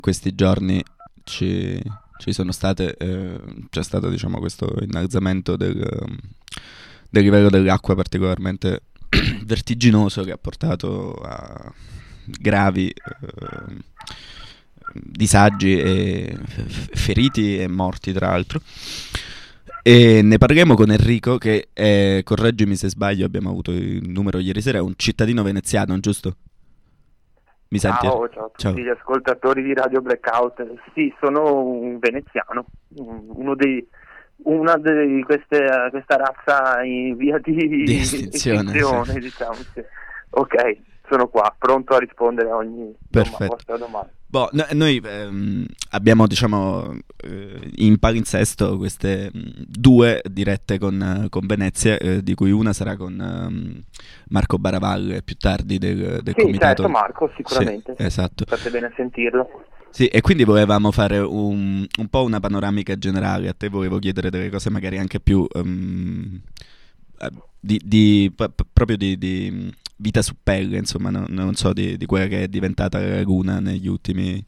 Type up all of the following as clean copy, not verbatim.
questi giorni ci sono state, c'è stato diciamo questo innalzamento del livello dell'acqua particolarmente vertiginoso che ha portato a gravi disagi e feriti e morti tra l'altro. E ne parleremo con Enrico che correggimi se sbaglio, abbiamo avuto il numero ieri sera, è un cittadino veneziano, giusto? Mi senti? Ciao a tutti gli ascoltatori di Radio Blackout. Sì, sono un veneziano, una di questa razza in via di estinzione, estinzione, sì. diciamo. Sì. Ok, sono qua, pronto a rispondere a ogni vostra domanda. Noi abbiamo diciamo in palinsesto queste due dirette con Venezia, di cui una sarà con Marco Baravalle più tardi del Sì, comitato. certo, Marco, sicuramente. Sì, esatto. Fate bene a sentirlo. Sì, e quindi volevamo fare un po' una panoramica generale. A te volevo chiedere delle cose magari anche più proprio di vita su pelle, insomma, non so, di quella che è diventata la laguna negli ultimi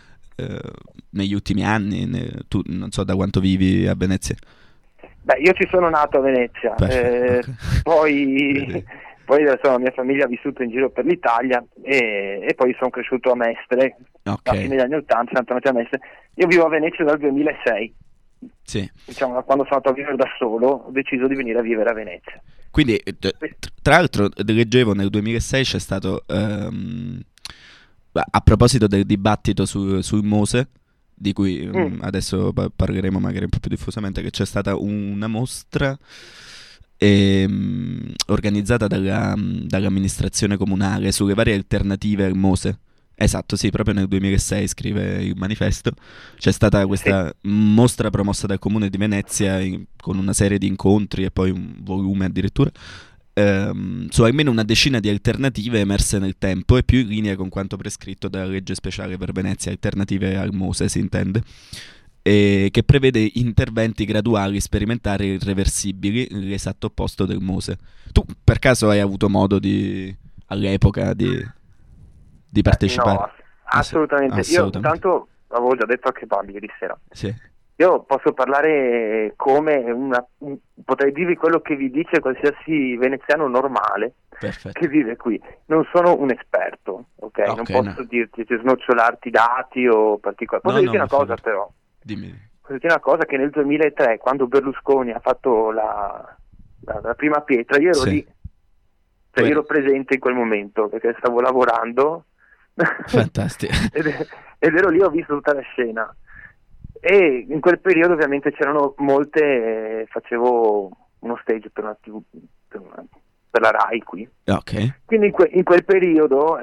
anni. Tu non so da quanto vivi a Venezia. Beh, io ci sono nato a Venezia, Okay. poi adesso la mia famiglia ha vissuto in giro per l'Italia e poi sono cresciuto a Mestre, a fine degli anni 80, sono tornato a Mestre. Io vivo a Venezia dal 2006, sì. Diciamo da quando sono andato a vivere da solo, ho deciso di venire a vivere a Venezia. Quindi, tra l'altro, leggevo nel 2006 c'è stato, a proposito del dibattito sul Mose, di cui adesso parleremo magari un po' più diffusamente, che c'è stata una mostra organizzata dall'amministrazione comunale sulle varie alternative al Mose. Esatto, sì, proprio nel 2006, scrive il manifesto, c'è stata questa mostra promossa dal Comune di Venezia con una serie di incontri e poi un volume addirittura, su almeno una decina di alternative emerse nel tempo e più in linea con quanto prescritto dalla legge speciale per Venezia, alternative al Mose si intende, e che prevede interventi graduali, sperimentali e irreversibili, l'esatto opposto del Mose. Tu per caso hai avuto modo all'epoca di partecipare? No, assolutamente. Io intanto avevo già detto anche Bambi ieri sera. Sì. Io posso parlare come potrei dirvi quello che vi dice qualsiasi veneziano normale. Perfetto. Che vive qui. Non sono un esperto, ok? Non posso dirti, snocciolarti dati o particolari. Posso dirti una cosa però. Dimmi. Posso dirti una cosa, che nel 2003, quando Berlusconi ha fatto la prima pietra, io ero lì. Cioè io ero presente in quel momento, perché stavo lavorando. Fantastico. ed ero lì, ho visto tutta la scena. E in quel periodo ovviamente c'erano facevo uno stage per una TV, per la Rai qui. Okay. Quindi in quel periodo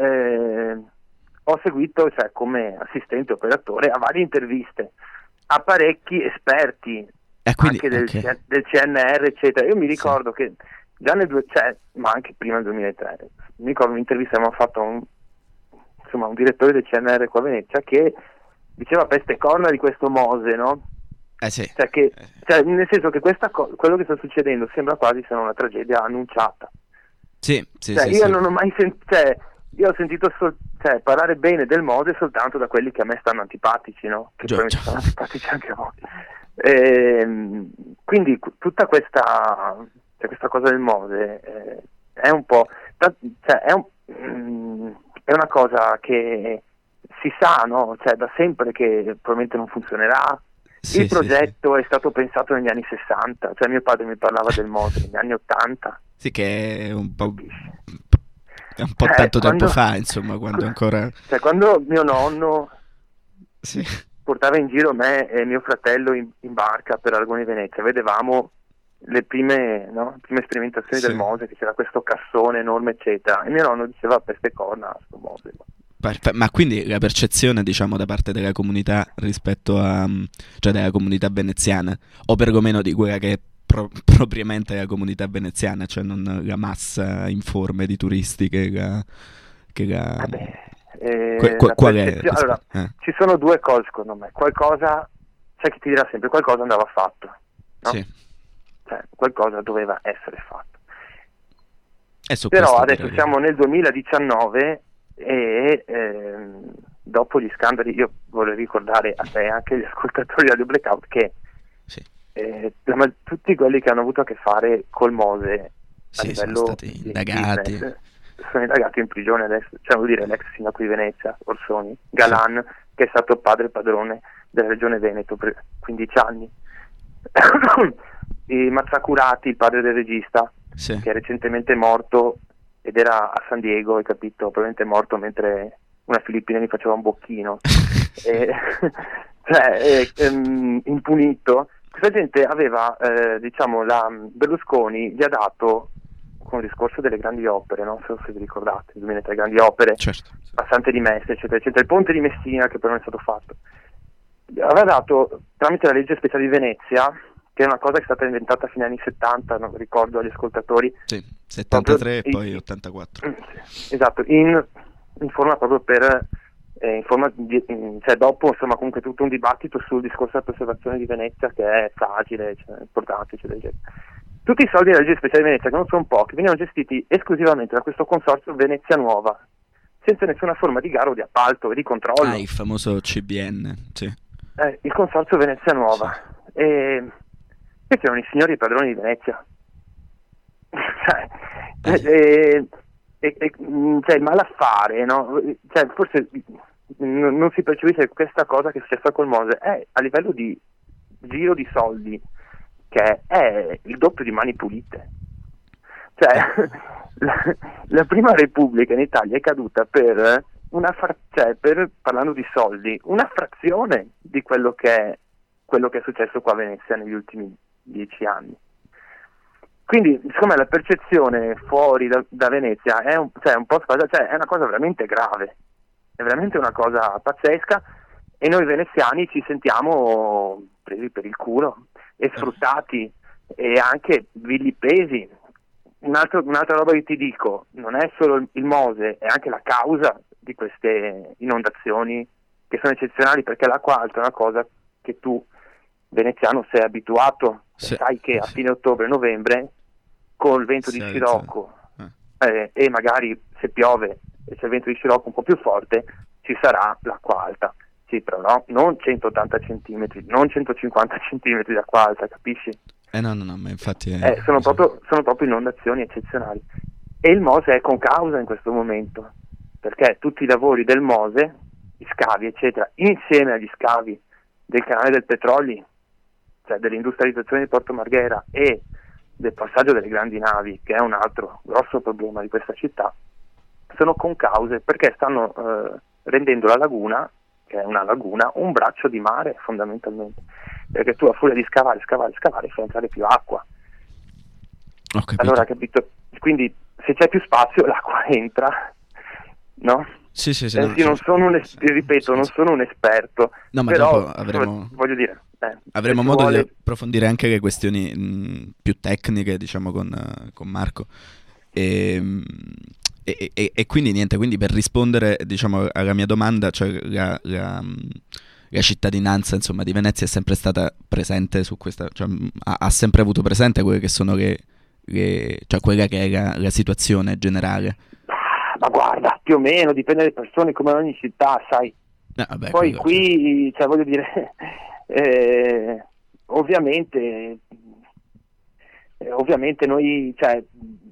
ho seguito, cioè come assistente operatore, a varie interviste a parecchi esperti, anche del CNR, eccetera. Io mi ricordo che già ma anche prima del 2003, mi ricordo un'intervista che abbiamo fatto a un direttore del CNR qua a Venezia che diceva peste corna di questo Mose, no? Sì. Cioè, nel senso che quello che sta succedendo sembra quasi sia una tragedia annunciata. Sì. Io non ho mai io ho sentito parlare bene del Mose soltanto da quelli che a me stanno antipatici, no? Che poi mi stanno antipatici anche a voi. Quindi tutta questa cosa del Mose è un po', è una cosa che si sa, no? Cioè da sempre che probabilmente non funzionerà. Il progetto è stato pensato negli anni 60, cioè mio padre mi parlava del Mose negli anni 80. Sì, che è un po' tanto tempo fa, insomma, quando ancora... Cioè quando mio nonno portava in giro me e mio fratello in barca per Argone Venezia, vedevamo le prime sperimentazioni del Mose, che c'era questo cassone enorme, eccetera, e mio nonno diceva peste corna sto Mose. Ma quindi la percezione, diciamo, da parte della comunità rispetto cioè della comunità veneziana, o perlomeno di quella che è propriamente la comunità veneziana, cioè non la massa informe di turisti qual è? Allora, ci sono due cose secondo me. Qualcosa, c'è chi ti dirà sempre qualcosa andava fatto, no? Sì. Cioè, qualcosa doveva essere fatto. Però adesso siamo nel 2019 e dopo gli scandali, io vorrei ricordare a te e anche agli ascoltatori di Radio Blackout che sì. Tutti quelli che hanno avuto a che fare col Mose a livello sono stati indagati. Sono indagati in prigione adesso, cioè vuol dire l'ex sindaco di Venezia, Orsoni, Galan, che è stato padre e padrone della regione Veneto per 15 anni, e Mazzacurati, il padre del regista, che è recentemente morto ed era a San Diego, hai capito, probabilmente morto mentre una filippina gli faceva un bocchino, impunito. Questa gente aveva, Berlusconi gli ha dato, con il discorso delle grandi opere, non so se vi ricordate, 2003 grandi opere, certo, Passante di Mestre, eccetera, eccetera, il ponte di Messina che però non è stato fatto, aveva dato tramite la legge speciale di Venezia, che è una cosa che è stata inventata a fine anni 70, non ricordo agli ascoltatori, 73 e poi 84, esatto, in forma proprio per dopo, insomma, comunque tutto un dibattito sul discorso della preservazione di Venezia, che è fragile, importante, eccetera, eccetera. Tutti i soldi della legge speciale di Venezia, che non sono pochi, venivano gestiti esclusivamente da questo consorzio Venezia Nuova, senza nessuna forma di gara o di appalto e di controllo. Il famoso CBN, sì. Il consorzio Venezia Nuova. Sì. E questi erano i signori padroni di Venezia. Il malaffare, no? Forse non si percepisce questa cosa che è successa col Mose è a livello di giro di soldi, che è il doppio di Mani Pulite. La prima Repubblica in Italia è caduta per parlando di soldi, una frazione di quello che è successo qua a Venezia negli ultimi 10 anni. Quindi, secondo me, la percezione fuori da Venezia è un po' sbagliata, è una cosa veramente grave, è veramente una cosa pazzesca, e noi veneziani ci sentiamo presi per il culo e sfruttati e anche vilipesi. Un'altra roba che ti dico, non è solo il Mose, è anche la causa di queste inondazioni che sono eccezionali, perché l'acqua alta è una cosa che tu veneziano sei abituato, sai che a fine ottobre-novembre col vento di scirocco e magari se piove e c'è il vento di scirocco un po' più forte ci sarà l'acqua alta, sì, però no, non 180 centimetri, non 150 centimetri di acqua alta, capisci? No, ma infatti sono proprio inondazioni eccezionali, e il Mose è concausa in questo momento, perché tutti i lavori del Mose, gli scavi eccetera, insieme agli scavi del canale del Petroli, cioè dell'industrializzazione di Porto Marghera e del passaggio delle grandi navi, che è un altro grosso problema di questa città, sono concause perché stanno rendendo la laguna, che è una laguna, un braccio di mare fondamentalmente, perché tu a furia di scavare fai entrare più acqua. Ho capito. Allora, capito? Quindi se c'è più spazio l'acqua entra, no? Sì, io non sono non sono un esperto, no, ma però dopo avremo, voglio dire, avremo modo di approfondire anche le questioni più tecniche, diciamo, con Marco, e quindi niente, quindi per rispondere, diciamo, alla mia domanda, cioè la cittadinanza, insomma, di Venezia è sempre stata presente su questa, cioè, ha sempre avuto presente quelle che sono cioè quella che è la situazione generale. Ma guarda, più o meno, dipende dalle persone, come in ogni città, sai. Poi qui, cioè, voglio dire, ovviamente noi, cioè,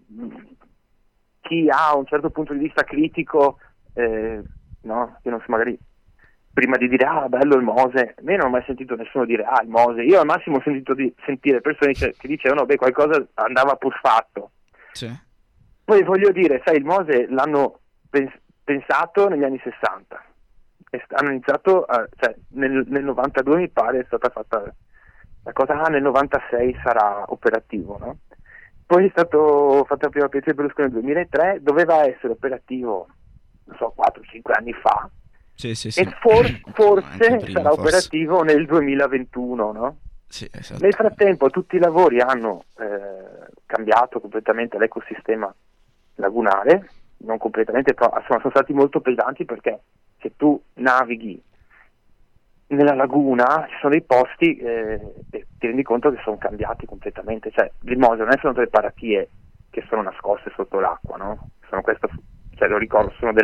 chi ha un certo punto di vista critico, no, che non so, magari prima di dire bello il Mose, a me non ho mai sentito nessuno dire il Mose, io al massimo ho sentito sentire persone che dicevano qualcosa andava pur fatto. Sì. Poi voglio dire, sai, il Mose l'hanno pensato negli anni 60, hanno iniziato nel 92 mi pare è stata fatta la cosa, nel 96 sarà operativo, no? Poi è stato fatto la prima pezza di Berlusconi nel 2003, doveva essere operativo, non so, 4-5 anni fa, sì. E forse sarà operativo nel 2021, no? Sì, esatto. Nel frattempo tutti i lavori hanno cambiato completamente l'ecosistema lagunare, non completamente, però sono stati molto pesanti, perché se tu navighi nella laguna ci sono dei posti e ti rendi conto che sono cambiati completamente, cioè il Mose non è solo delle paratie che sono nascoste sotto l'acqua, no? Sono questo, cioè lo ricordo, sono delle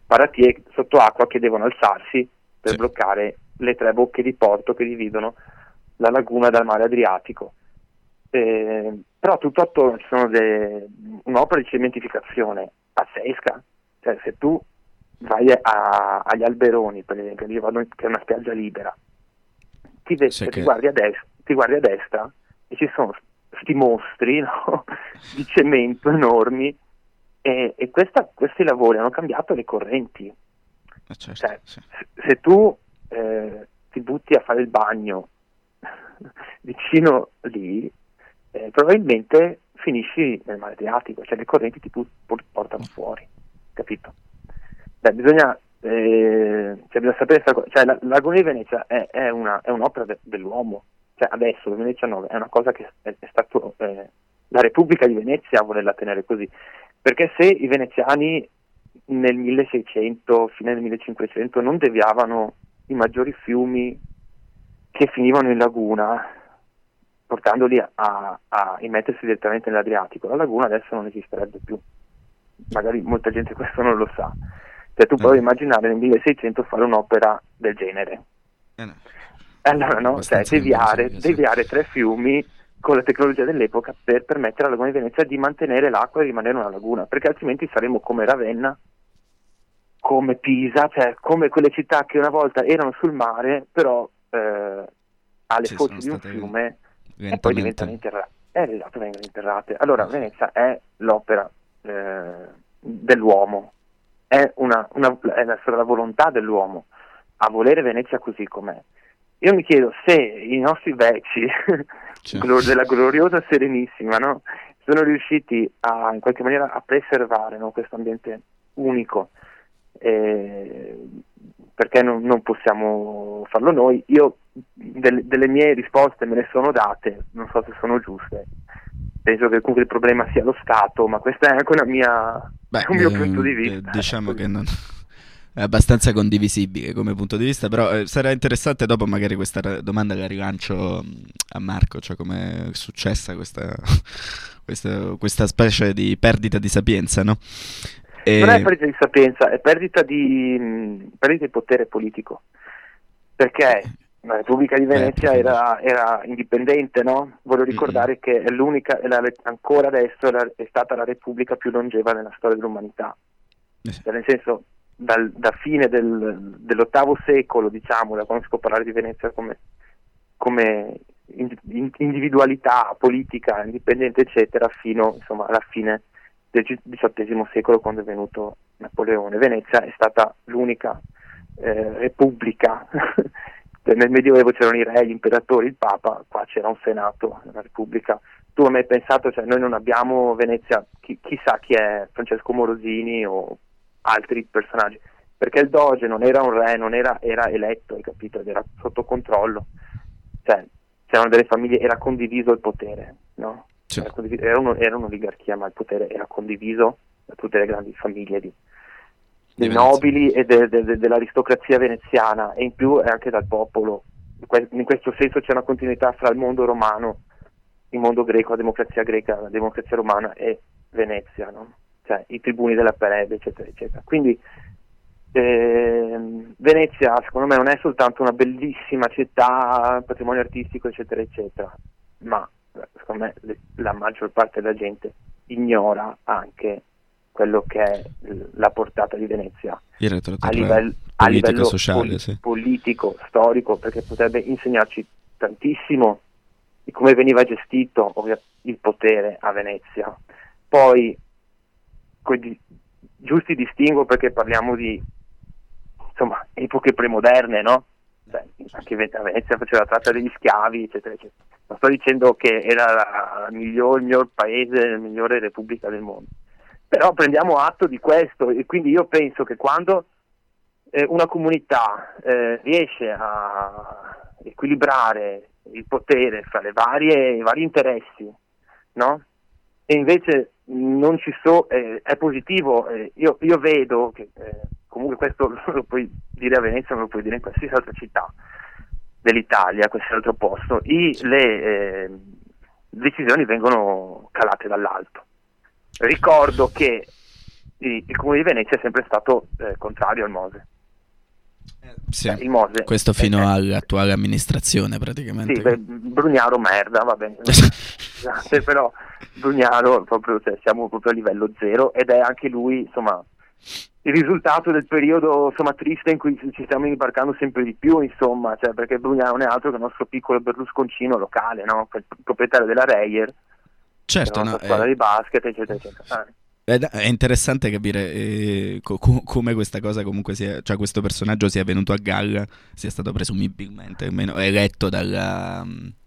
paratie sottoacqua che devono alzarsi per bloccare le 3 bocche di porto che dividono la laguna dal mare Adriatico. Però tutto attorno ci sono un'opera di cementificazione pazzesca. Cioè, se tu vai agli Alberoni, per esempio, io vado, che è una spiaggia libera, ti guardi a destra e ci sono questi mostri, no? Di cemento enormi, e questi lavori hanno cambiato le correnti. Certo, cioè, se tu ti butti a fare il bagno vicino lì, probabilmente finisci nel mare Adriatico, cioè le correnti ti portano fuori, capito? Bisogna sapere, cioè la Laguna di Venezia è un'opera dell'uomo, cioè adesso il 2019 è una cosa che è stato la Repubblica di Venezia a volerla tenere così, perché se i veneziani nel 1600, fine del 1500 non deviavano i maggiori fiumi che finivano in laguna, portandoli a immettersi direttamente nell'Adriatico, la laguna adesso non esisterebbe più. Magari molta gente questo non lo sa. Cioè tu puoi immaginare nel 1600 fare un'opera del genere. Allora no, cioè deviare 3 fiumi con la tecnologia dell'epoca per permettere alla Laguna di Venezia di mantenere l'acqua e rimanere una laguna, perché altrimenti saremmo come Ravenna, come Pisa, cioè come quelle città che una volta erano sul mare, però alle foci di un fiume e poi diventano interrate. Vengono interrate. Allora Venezia è l'opera dell'uomo, è la volontà dell'uomo a volere Venezia così com'è. Io mi chiedo se i nostri vecchi della gloriosa Serenissima, no, sono riusciti in qualche maniera a preservare, no, questo ambiente unico, perché non possiamo farlo noi. Io delle mie risposte me ne sono date, non so se sono giuste. Penso che comunque il problema sia lo Stato, ma questa è anche un mio punto di vista. Diciamo che non è abbastanza condivisibile come punto di vista, però sarà interessante dopo magari questa domanda la rilancio a Marco, cioè come è successa questa specie di perdita di sapienza, no? Non è perdita di sapienza, è perdita di potere politico, perché la Repubblica di Venezia era indipendente, no? Voglio ricordare che è l'unica, ancora adesso è stata la Repubblica più longeva nella storia dell'umanità, cioè, nel senso da fine dell'VIII secolo, diciamo, da quando si può parlare di Venezia come individualità politica indipendente eccetera, fino insomma alla fine del XVIII secolo, quando è venuto Napoleone. Venezia è stata l'unica repubblica. Nel Medioevo c'erano i re, gli imperatori, il Papa, qua c'era un Senato, una repubblica. Tu hai mai pensato, cioè noi non abbiamo Venezia, chissà chi è Francesco Morosini o altri personaggi, perché il Doge non era un re, era eletto, hai capito, ed era sotto controllo, cioè c'erano delle famiglie, era condiviso il potere, no? Era un'oligarchia, ma il potere era condiviso da tutte le grandi famiglie dei nobili e dell'aristocrazia veneziana, e in più anche dal popolo. In questo senso c'è una continuità fra il mondo romano, il mondo greco, la democrazia greca, la democrazia romana e Venezia, no? Cioè i tribuni della Plebe, eccetera, eccetera. Quindi Venezia, secondo me, non è soltanto una bellissima città, patrimonio artistico, eccetera, eccetera, ma secondo me la maggior parte della gente ignora anche quello che è la portata di Venezia a livello sociale, politico, storico, perché potrebbe insegnarci tantissimo di come veniva gestito il potere a Venezia. Poi giusti distinguo, perché parliamo di insomma epoche premoderne, no? Anche a Venezia faceva la tratta degli schiavi, eccetera, eccetera. Non sto dicendo che era il miglior paese, la migliore repubblica del mondo, però prendiamo atto di questo, e quindi io penso che quando una comunità riesce a equilibrare il potere fra i vari interessi, no? E invece non ci è positivo. Io vedo che comunque questo lo puoi dire a Venezia, non lo puoi dire in qualsiasi altra città dell'Italia, qualsiasi altro posto, le decisioni vengono calate dall'alto. Ricordo che il Comune di Venezia è sempre stato contrario al Mose. Sì, il Mose questo fino all'attuale amministrazione praticamente. Sì, Brugnaro merda, va bene. Però Brugnaro proprio, siamo proprio a livello zero, ed è anche lui, insomma, il risultato del periodo, insomma, triste in cui ci stiamo imbarcando sempre di più, insomma, perché Brugnaro non è altro che il nostro piccolo Berlusconcino locale, no? Il proprietario della Reyer, certo, la squadra di basket, eccetera, eccetera. È interessante capire come questa cosa comunque cioè questo personaggio sia venuto a galla, sia stato presumibilmente almeno eletto dalla...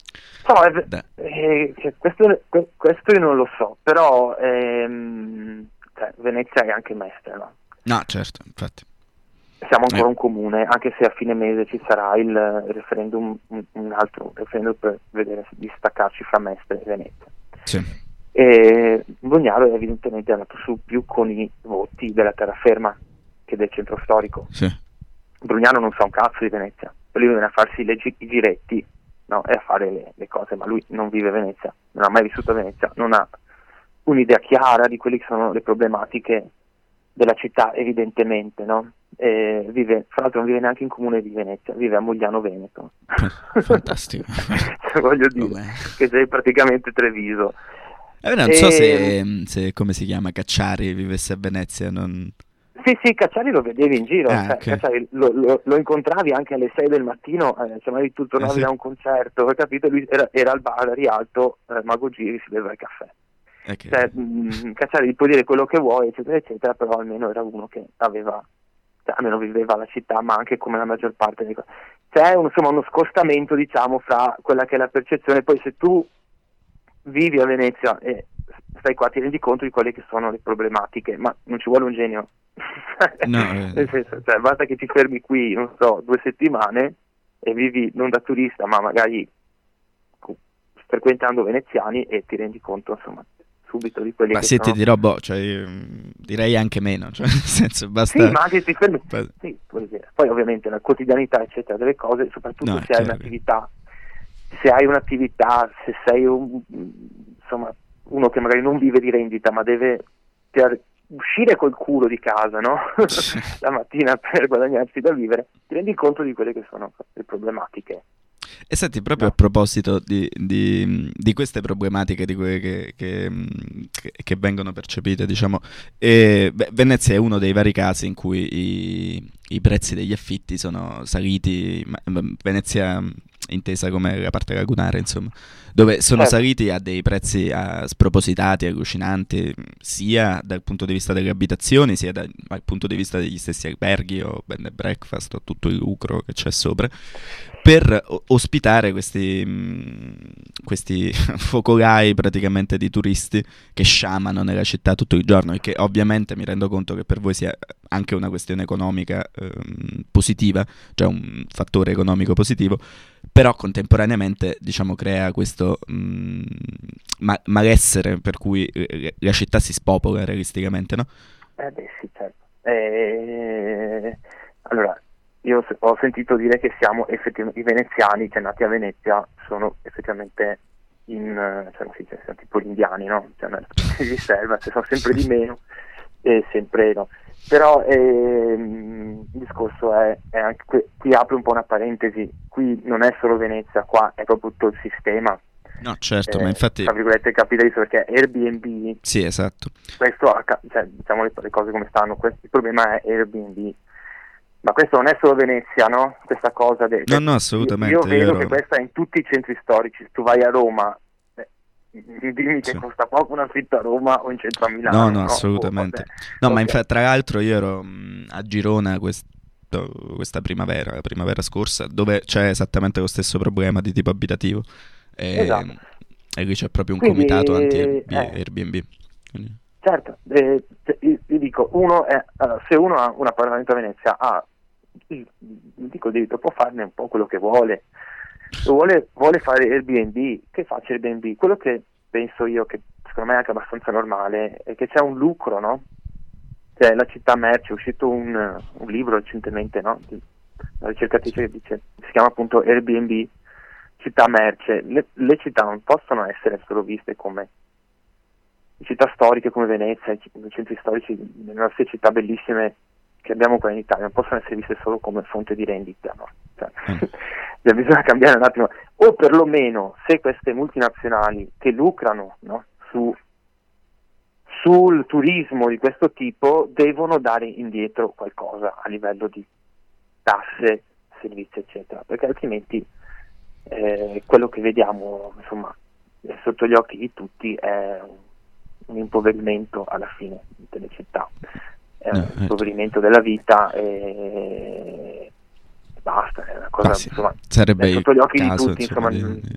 questo io non lo so, però Venezia è anche mestra, no? No, certo, infatti. Siamo ancora un comune, anche se a fine mese ci sarà il referendum, un altro referendum per vedere di staccarci fra Mestre e Venezia. Sì. E Brugnaro evidentemente è andato su più con i voti della terraferma che del centro storico. Sì. Brugnaro non sa un cazzo di Venezia, lui viene a farsi i giretti, no, e a fare le cose, ma lui non vive a Venezia, non ha mai vissuto a Venezia, non ha un'idea chiara di quelle che sono le problematiche della città, evidentemente, no? Fra l'altro non vive neanche in comune di Venezia, vive a Mogliano Veneto. Fantastico. Voglio dire che sei praticamente Treviso. Non so se come si chiama, Cacciari vivesse a Venezia. Sì, Cacciari lo vedevi in giro, okay. Cacciari lo incontravi anche alle 6 del mattino, magari tu tornavi da un concerto, hai capito? Lui era al bar a Rialto, Mago Giri, si beveva il caffè. Okay. Cacciari può dire quello che vuoi, eccetera, eccetera, però almeno era uno che aveva, almeno viveva la città, ma anche come la maggior parte delle cose. C'è uno scostamento, diciamo, fra quella che è la percezione. Poi se tu vivi a Venezia e stai qua, ti rendi conto di quelle che sono le problematiche, ma non ci vuole un genio. No, nel senso, basta che ti fermi qui, non so, 2 settimane e vivi non da turista, ma magari frequentando veneziani, e ti rendi conto, insomma, subito di quelli che sono. Ma sì, ti dirò, direi anche meno, cioè nel senso, basta... Sì, ma anche ti fermi... Sì, vuol dire. Poi ovviamente la quotidianità, eccetera, delle cose, soprattutto se hai un'attività, se sei insomma, uno che magari non vive di rendita, ma deve uscire col culo di casa, no? La mattina per guadagnarsi da vivere, ti rendi conto di quelle che sono le problematiche. E senti, proprio a proposito di queste problematiche, di quelle che vengono percepite, diciamo, Venezia è uno dei vari casi in cui i prezzi degli affitti sono saliti, Venezia intesa come la parte lagunare, insomma, dove sono saliti a dei prezzi spropositati, allucinanti, sia dal punto di vista delle abitazioni, sia dal punto di vista degli stessi alberghi o bed and breakfast o tutto il lucro che c'è sopra, per ospitare questi focolai praticamente di turisti che sciamano nella città tutto il giorno, e che ovviamente mi rendo conto che per voi sia anche una questione economica positiva, cioè un fattore economico positivo, però contemporaneamente, diciamo, crea questo malessere per cui la città si spopola realisticamente, no? Sì, certo. Allora, io ho sentito dire che siamo effettivamente, i veneziani, cioè nati a Venezia, sono effettivamente sono tipo gli indiani, no? Cioè una specie di riserva, sono sempre di meno, sempre no. Però il discorso è anche qui apre un po' una parentesi, qui non è solo Venezia, qua è proprio tutto il sistema. No, certo, ma infatti, tra virgolette, capitalista, perché Airbnb, sì, esatto, questo, diciamo le cose come stanno, il problema è Airbnb, ma questo non è solo Venezia, no? Questa cosa no, assolutamente. Io vedo che questa è in tutti i centri storici. Tu vai a Roma, dimmi che costa poco un affitto a Roma o in centro a Milano. No, assolutamente. Ma infatti, tra l'altro io ero a Girona questa primavera, la primavera scorsa, dove c'è esattamente lo stesso problema di tipo abitativo. Esatto. E lì c'è proprio un comitato anti-Airbnb. Certo, io dico, se uno ha un appartamento a Venezia, dico il diritto, può farne un po' quello che vuole. Vuole fare Airbnb, che faccia Airbnb. Quello che penso io, che secondo me è anche abbastanza normale, è che c'è un lucro, no? Cioè, la città merce, è uscito un libro recentemente, no? Una ricercatrice che dice, si chiama appunto Airbnb, città merce. Le città non possono essere solo viste come città storiche come Venezia, i centri storici delle nostre città bellissime che abbiamo qua in Italia non possono essere viste solo come fonte di rendita, no? Cioè, bisogna cambiare un attimo, o perlomeno se queste multinazionali che lucrano, no, sul turismo di questo tipo devono dare indietro qualcosa a livello di tasse, servizi eccetera, perché altrimenti quello che vediamo insomma sotto gli occhi di tutti è un impoverimento alla fine delle città, è un impoverimento della vita e basta, è una cosa insomma sarebbe sotto gli occhi caso, di tutti insomma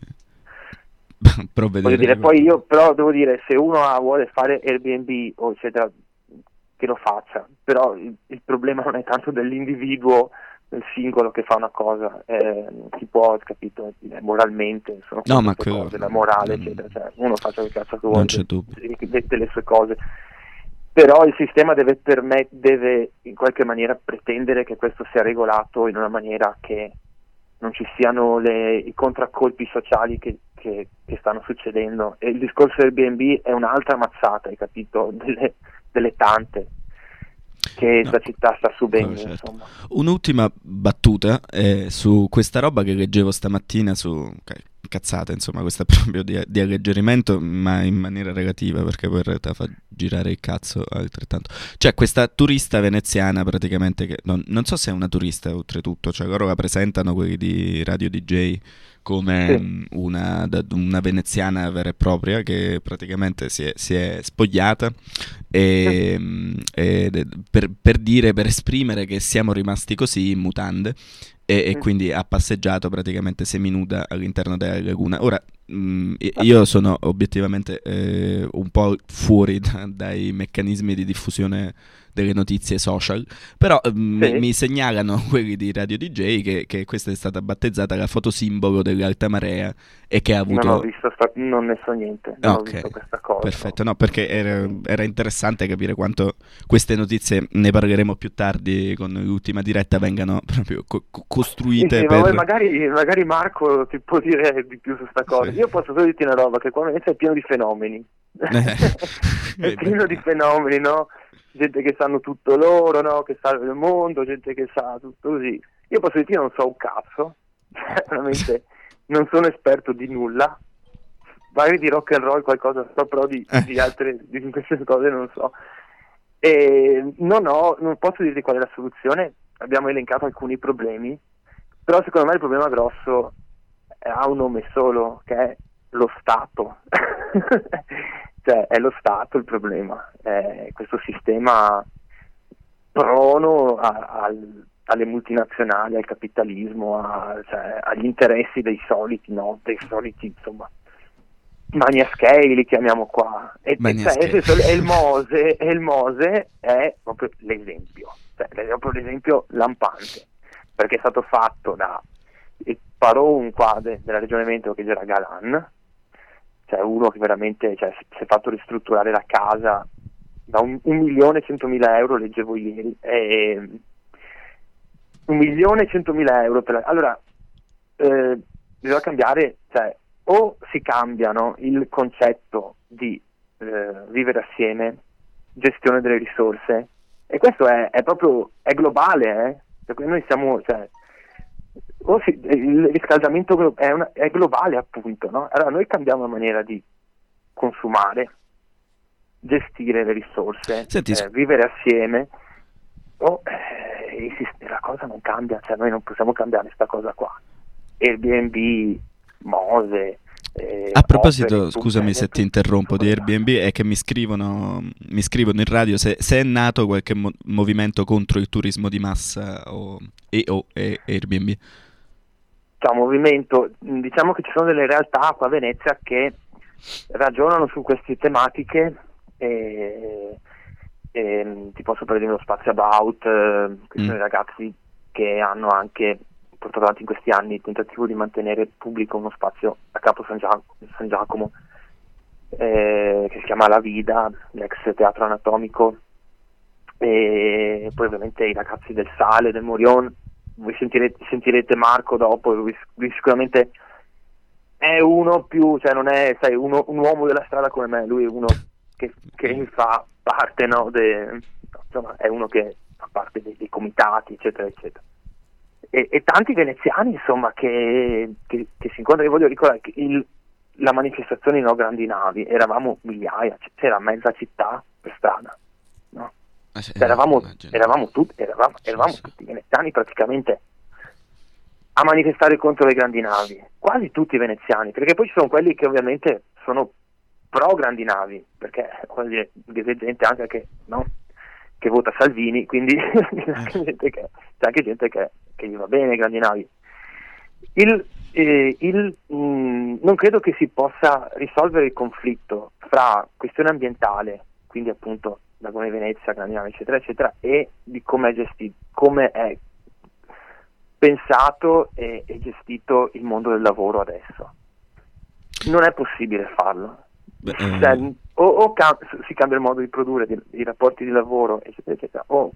voglio dire, poi io però devo dire, se uno vuole fare Airbnb o eccetera che lo faccia, però il problema non è tanto dell'individuo, del singolo che fa una cosa, si può, capito, moralmente sono cose, la morale eccetera, cioè uno faccia il cazzo che vuole delle sue cose, però il sistema deve in qualche maniera pretendere che questo sia regolato in una maniera che non ci siano i contraccolpi sociali che stanno succedendo, e il discorso Airbnb è un'altra mazzata, hai capito, delle tante che la città sta subendo, insomma. Un'ultima battuta su questa roba che leggevo stamattina su cazzate, insomma, questa è proprio di alleggerimento, ma in maniera relativa, perché poi in realtà fa girare il cazzo altrettanto. Cioè questa turista veneziana praticamente, che non so se è una turista oltretutto, cioè loro la presentano, quelli di Radio DJ, come una veneziana vera e propria che praticamente si è spogliata per esprimere che siamo rimasti così in mutande e quindi ha passeggiato praticamente seminuda all'interno della laguna. Ora io sono obiettivamente un po' fuori dai meccanismi di diffusione delle notizie social, però mi segnalano quelli di Radio DJ che questa è stata battezzata la fotosimbolo dell'alta marea e che ha avuto... Non ho visto, non ne so niente, non ho visto questa cosa. Perfetto, no, perché era interessante capire quanto queste notizie, ne parleremo più tardi con l'ultima diretta, vengano proprio costruite per... Ma magari Marco ti può dire di più su sta cosa. Io posso solo dirti una roba, che qua è pieno di fenomeni. È pieno di fenomeni, no? Gente che sanno tutto loro, no? Che sa il mondo, gente che sa tutto così. Io posso dirti, io non so un cazzo, veramente non sono esperto di nulla, magari di rock and roll qualcosa so, però di altre di queste cose non so, e non posso dirti qual è la soluzione. Abbiamo elencato alcuni problemi, però secondo me il problema grosso ha un nome solo, che è lo Stato. Cioè è lo Stato il problema, è questo sistema prono alle multinazionali, al capitalismo, cioè, agli interessi dei soliti insomma maniaschei, li chiamiamo qua, e il Mose è proprio l'esempio, cioè, è proprio l'esempio lampante, perché è stato fatto da il Paron qua della regione Veneto, che era Galan, cioè uno che veramente si è fatto ristrutturare la casa da 1.100.000 euro, leggevo ieri, 1.100.000 euro allora bisogna cambiare, cioè o si cambiano il concetto di vivere assieme, gestione delle risorse, e questo è proprio globale, perché noi siamo, il riscaldamento è globale, appunto, no? Allora noi cambiamo la maniera di consumare, gestire le risorse, vivere assieme, la cosa non cambia, cioè noi non possiamo cambiare questa cosa qua. Airbnb, Mose, a proposito, scusami se ti interrompo, di Airbnb, è che mi scrivono in radio se è nato qualche movimento contro il turismo di massa o Airbnb. C'è un movimento, diciamo che ci sono delle realtà qua a Venezia che ragionano su queste tematiche, ti posso per esempio lo Spazio About, che sono i ragazzi che hanno anche portato avanti in questi anni il tentativo di mantenere pubblico uno spazio a Capo San Giacomo, che si chiama La Vida, l'ex teatro anatomico, e poi ovviamente i ragazzi del Sale, del Morion. Voi sentirete Marco dopo, lui sicuramente è uno più, cioè non è un uomo della strada come me, lui è uno che fa parte, no, insomma, è uno che fa parte dei comitati, eccetera, eccetera. E tanti veneziani, insomma, che si incontrano. Io voglio ricordare che la manifestazione No Grandi Navi, eravamo migliaia, c'era mezza città per strada, no? Eravamo tutti veneziani praticamente a manifestare contro le grandi navi, quasi tutti veneziani, perché poi ci sono quelli che ovviamente sono pro grandi navi, perché c'è gente anche che vota Salvini, quindi c'è anche gente che gli va bene grandi navi. Non credo che si possa risolvere il conflitto fra questione ambientale, quindi appunto Laguna di Venezia, grandi navi, eccetera, eccetera, e di come è gestito, come è pensato e gestito il mondo del lavoro adesso. Non è possibile farlo. O si cambia il modo di produrre, i rapporti di lavoro, eccetera, eccetera, o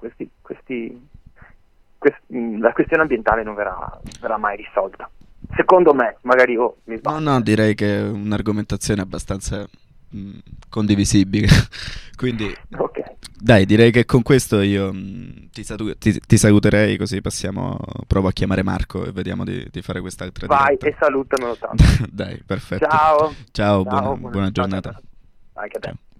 la questione ambientale non verrà mai risolta. Secondo me, magari mi sbaglio. No, direi che è un'argomentazione abbastanza condivisibile. Quindi, okay. Dai, direi che con questo io ti saluterei, così provo a chiamare Marco e vediamo di fare quest'altra Vai diretta. E salutamelo tanto. Dai, perfetto. Ciao. Ciao, buona giornata. Ciao. Anche a te. Ciao.